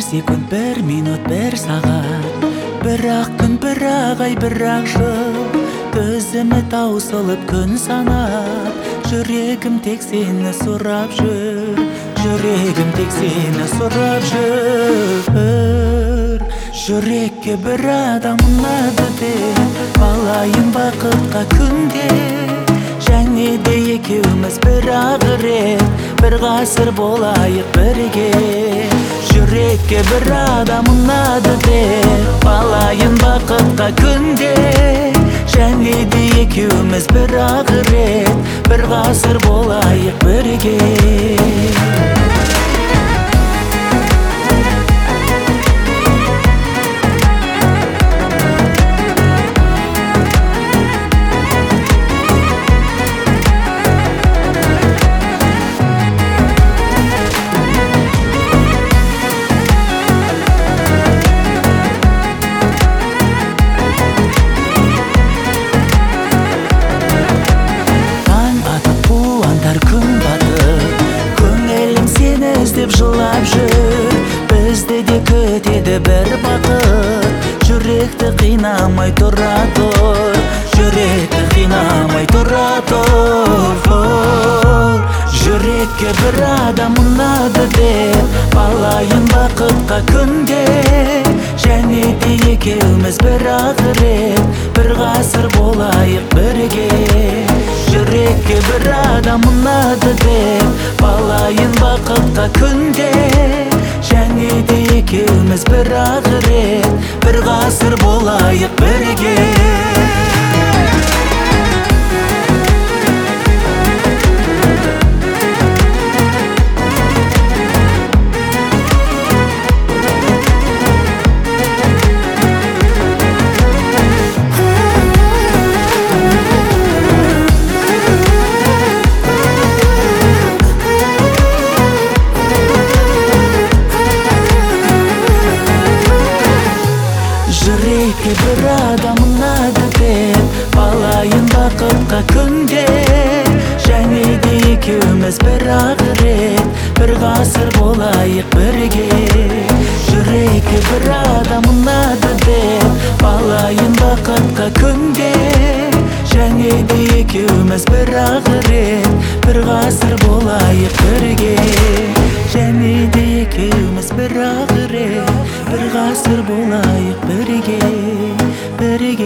секунд, бір минут, бір сағат, бір-ақ күн, бір-ақ ай, бір-ақ жыл, төзімі таусылып күн санап, жүрегім тек сені сұрап жүр, жүрегім тек сені сұрап жүр. Жүрекке бір адам ұнады деп, қалайын бақытқа күнде, және де екеуміз бір-ақ рет, бір ғасыр болайық бірге. Жүрекке бір адам ұнады деп, қалайын бақытқа күнде, және де екеуміз бір-ақ рет, бір ғасыр болайық бірге. Жылап жүр, бізді де күтеді бір бақыт. Жүректі қинамай тұра тұр, жүректі қинамай тұра тұр. Жүрекке бір адам ұнады деп, қалайын бақытқа күнде, және де екеуміз бір-ақ рет, бір ғасыр болайық бірге. Жүрекке бір адам ұнады деп, қалайын бақытқа күнде, және де екеуміз бір-ақ рет, бір ғасыр болайық бірге. Жүрекке бір адам ұнады деп, қалайын бақытқа күнде, және де екеуміз бір-ақ рет, бір ғасыр болайық бірге. Жүрекке бір адам ұнады деп, қалайын бақытқа күнде, және де екеуміз бір-ақ рет, бір ғасыр болайық бірге. Және де екеуміз бір-ақ рет, бір ғасыр болайық бірге, бірге.